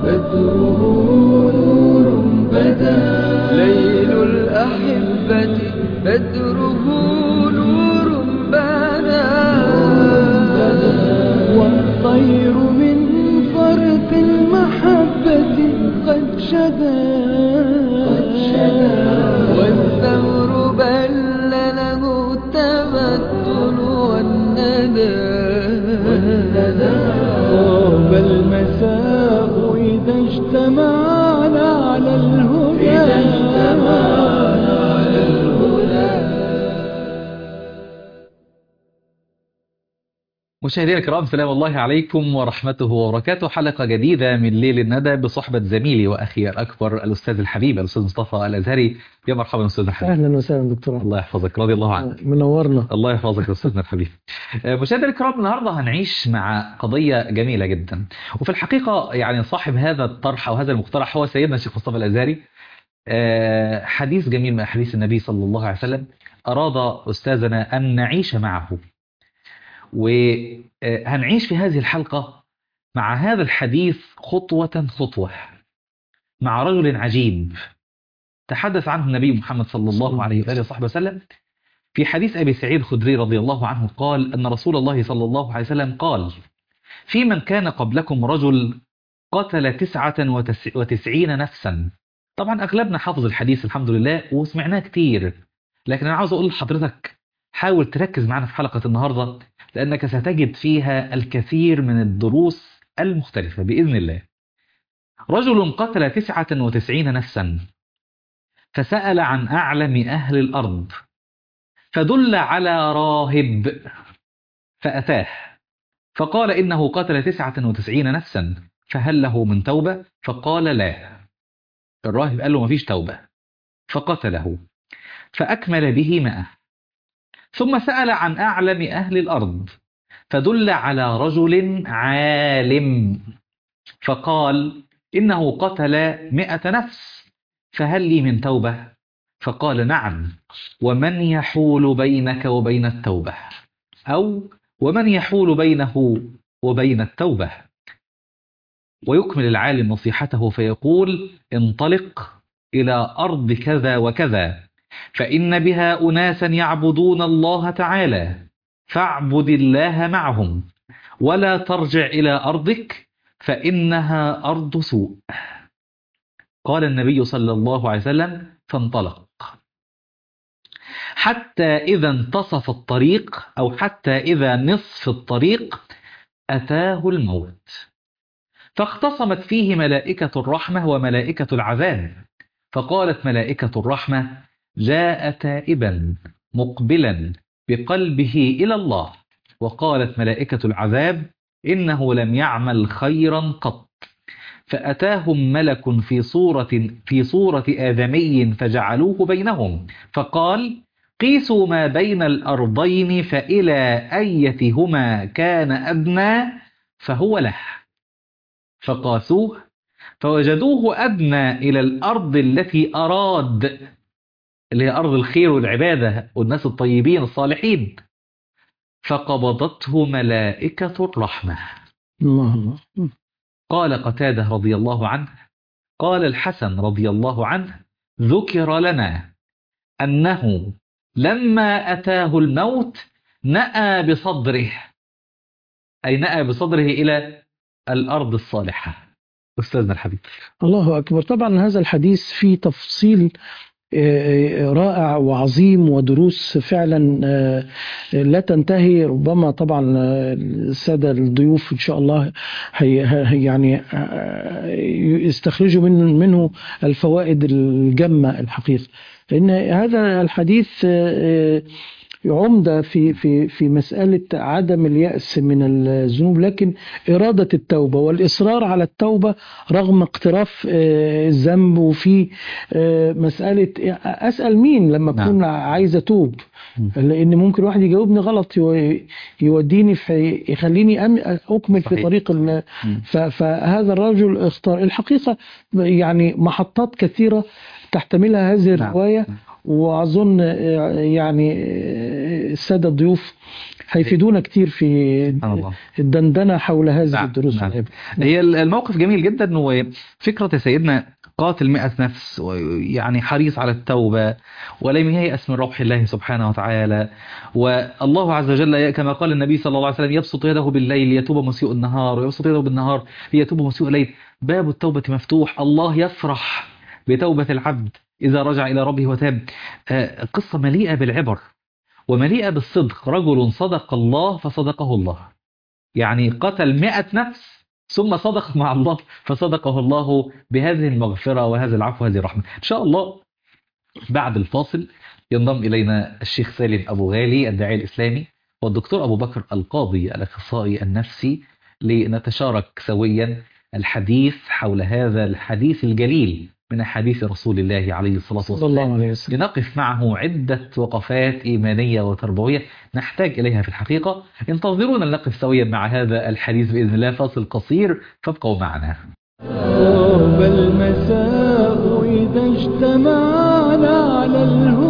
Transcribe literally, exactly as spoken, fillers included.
بدره نور بدا ليل الأحبة بدره نور بدا والطير من فرط المحبة قد شدا والثمر بل له التبتل والندى طاب المساء إذا اجتمعنا على الهدى إذا اجتمعنا على الهدى. مشاهدينا الكرام، سلام الله عليكم ورحمته وبركاته. حلقة جديدة من ليل الندى بصحبة زميلي وأخي الأكبر الأستاذ الحبيب الأستاذ مصطفى الأزهري. يا مرحبا أستاذ الحبيب. أهلا وسهلا دكتور. الله يحفظك، رضي الله عنك. منورنا. الله يحفظك أستاذنا الحبيب. مشاهدينا الكرام، النهارده هنعيش مع قضية جميلة جدا، وفي الحقيقة يعني صاحب هذا الطرح أو هذا المقترح هو سيدنا الشيخ مصطفى الأزهري. حديث جميل من أحاديث النبي صلى الله عليه وسلم أراد أستاذنا أن نعيش معه، وهنعيش في هذه الحلقة مع هذا الحديث خطوة خطوة مع رجل عجيب تحدث عنه النبي محمد صلى الله عليه وآله وصحبه وسلم في حديث أبي سعيد الخدري رضي الله عنه، قال أن رسول الله صلى الله عليه وسلم قال: في من كان قبلكم رجل قتل تسعة وتسعين نفسا. طبعا أغلبنا حافظ الحديث الحمد لله وسمعناه كتير، لكن أنا عاوز أقول لحضرتك حاول تركز معنا في حلقة النهاردة، لأنك ستجد فيها الكثير من الدروس المختلفة بإذن الله. رجل قتل تسعة وتسعين نفسا فسأل عن أعلم أهل الأرض فدل على راهب فأتاه فقال إنه قتل تسعة وتسعين نفسا فهل له من توبة؟ فقال لا. الراهب قال له مفيش توبة فقتله فأكمل به مئة. ثم سأل عن أعلم أهل الأرض فدل على رجل عالم فقال إنه قتل مئة نفس فهل لي من توبة؟ فقال نعم، ومن يحول بينك وبين التوبة، أو ومن يحول بينه وبين التوبة. ويكمل العالم نصيحته فيقول: انطلق إلى أرض كذا وكذا فإن بها أناسا يعبدون الله تعالى فاعبد الله معهم ولا ترجع إلى أرضك فإنها أرض سوء. قال النبي صلى الله عليه وسلم: فانطلق حتى إذا انتصف الطريق أو حتى إذا نصف الطريق أتاه الموت فاختصمت فيه ملائكة الرحمة وملائكة العذاب، فقالت ملائكة الرحمة: جاء تائبا مقبلا بقلبه إلى الله. وقالت ملائكة العذاب: إنه لم يعمل خيرا قط. فأتاهم ملك في صورة في صورة آدمي فجعلوه بينهم فقال: قيسوا ما بين الأرضين فإلى أيتهما كان أدنى فهو له. فقاسوه فوجدوه أدنى إلى الأرض التي أراد، اللي هي أرض الخير والعبادة والناس الطيبين الصالحين، فقبضته ملائكة الرحمة. الله الله. قال قتادة رضي الله عنه: قال الحسن رضي الله عنه: ذكر لنا أنه لما أتاه الموت نأى بصدره، أي نأى بصدره إلى الأرض الصالحة. أستاذنا الحبيب. الله أكبر. طبعا هذا الحديث فيه تفصيل رائع وعظيم ودروس فعلا لا تنتهي. ربما طبعا السادة الضيوف إن شاء الله هي يعني يستخرجوا منه منه الفوائد الجمة الحقيقة، لأن هذا الحديث عمدة في في في مسألة عدم اليأس من الذنوب، لكن إرادة التوبة والإصرار على التوبة رغم اقتراف الذنب. وفي مسألة أسأل مين لما أكون عايز أتوب، لأن ممكن واحد يجاوبني غلط يوديني في يخليني أكمل في طريق. فهذا الرجل اختار الحقيقة يعني محطات كثيرة تحتملها هذه الرواية، وأظن يعني السادة الضيوف هيفيدونا كتير في سبحان الله. الدندنة حول هذه نعم، الدروس نعم. والعبر. هي الموقف جميل جدا، وفكرة سيدنا قاتل مئة نفس، ويعني حريص على التوبة ولم ييأس من روح الله سبحانه وتعالى. والله عز وجل كما قال النبي صلى الله عليه وسلم: يبسط يده بالليل ليتوب مسيء النهار، ويبسط يده بالنهار ليتوب مسيء الليل. باب التوبة مفتوح، الله يفرح بتوبة العبد إذا رجع إلى ربه وتاب. آه، قصة مليئة بالعبر ومليئة بالصدق. رجل صدق الله فصدقه الله، يعني قتل مئة نفس ثم صدق مع الله فصدقه الله بهذه المغفرة وهذا العفو وهذه الرحمة. إن شاء الله بعد الفاصل ينضم إلينا الشيخ سالم أبو غالي الداعية الإسلامي، والدكتور أبو بكر القاضي الأخصائي النفسي، لنتشارك سويا الحديث حول هذا الحديث الجليل من حديث رسول الله عليه الصلاة صلى الله والسلام، عليه وسلم. لنقف معه عدة وقفات إيمانية وتربوية نحتاج إليها في الحقيقة. انتظرونا نقف سويا مع هذا الحديث بإذن الله. فاصل قصير فابقوا معنا. طاب المساء إذا اجتمعنا على الهدى